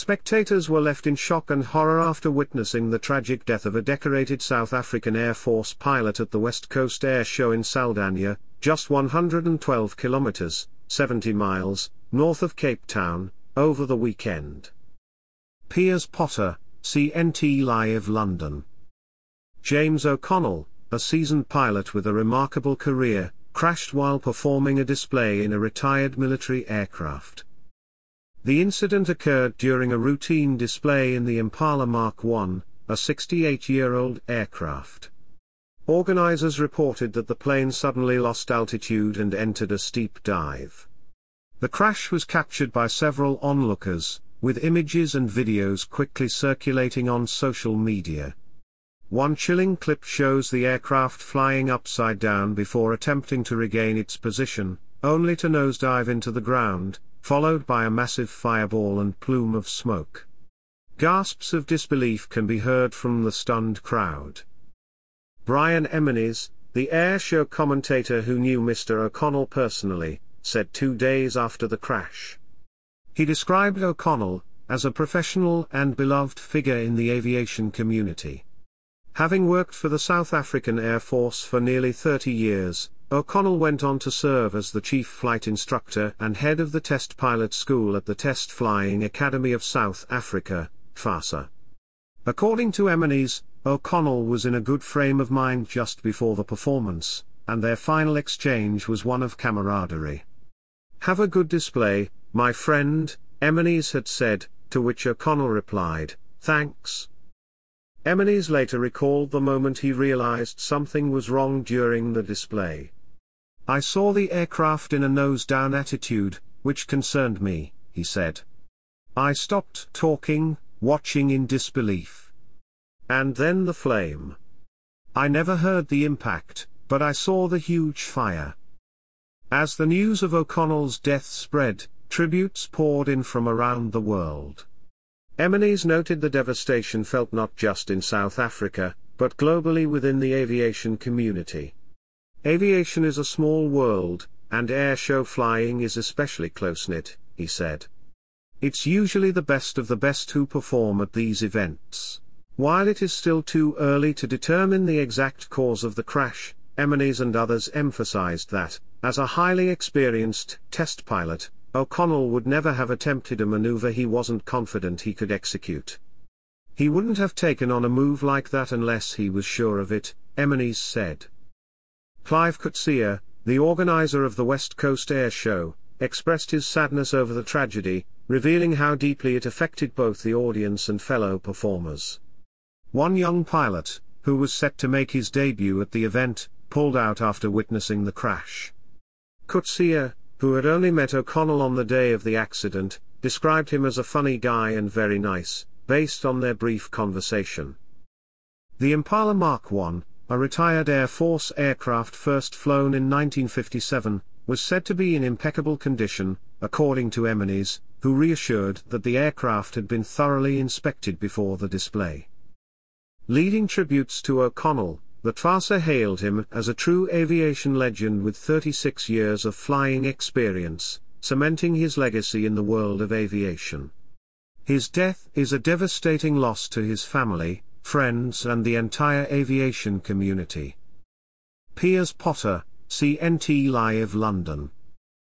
Spectators were left in shock and horror after witnessing the tragic death of a decorated South African Air Force pilot at the West Coast Air Show in Saldanha, just 112 kilometers, 70 miles, north of Cape Town, over the weekend. Piers Potter, CNT Live London. James O'Connell, a seasoned pilot with a remarkable career, crashed while performing a display in a retired military aircraft. The incident occurred during a routine display in the Impala Mark I, a 68-year-old aircraft. Organizers reported that the plane suddenly lost altitude and entered a steep dive. The crash was captured by several onlookers, with images and videos quickly circulating on social media. One chilling clip shows the aircraft flying upside down before attempting to regain its position, only to nosedive into the ground, followed by a massive fireball and plume of smoke. Gasps of disbelief can be heard from the stunned crowd. Brian Emmonies, the air show commentator who knew Mr. O'Connell personally, said 2 days after the crash. He described O'Connell as a professional and beloved figure in the aviation community. Having worked for the South African Air Force for nearly 30 years, O'Connell went on to serve as the chief flight instructor and head of the test pilot school at the Test Flying Academy of South Africa, FASA. According to Emmonies, O'Connell was in a good frame of mind just before the performance, and their final exchange was one of camaraderie. "Have a good display, my friend," Emmonies had said, to which O'Connell replied, "Thanks." Emmonies later recalled the moment he realized something was wrong during the display. "I saw the aircraft in a nose-down attitude, which concerned me," he said. "I stopped talking, watching in disbelief. And then the flame. I never heard the impact, but I saw the huge fire." As the news of O'Connell's death spread, tributes poured in from around the world. Emmonies noted the devastation felt not just in South Africa, but globally within the aviation community. "Aviation is a small world, and air show flying is especially close-knit," he said. "It's usually the best of the best who perform at these events." While it is still too early to determine the exact cause of the crash, Emmonies and others emphasized that, as a highly experienced test pilot, O'Connell would never have attempted a maneuver he wasn't confident he could execute. "He wouldn't have taken on a move like that unless he was sure of it," Emmonies said. Clive Coetzee, the organizer of the West Coast Air Show, expressed his sadness over the tragedy, revealing how deeply it affected both the audience and fellow performers. One young pilot, who was set to make his debut at the event, pulled out after witnessing the crash. Coetzee, who had only met O'Connell on the day of the accident, described him as a funny guy and very nice, based on their brief conversation. The Impala Mark I, a retired Air Force aircraft first flown in 1957, was said to be in impeccable condition, according to Emmonies, who reassured that the aircraft had been thoroughly inspected before the display. Leading tributes to O'Connell, the FASA hailed him as a true aviation legend with 36 years of flying experience, cementing his legacy in the world of aviation. His death is a devastating loss to his family, friends and the entire aviation community. Piers Potter, CNT Live London.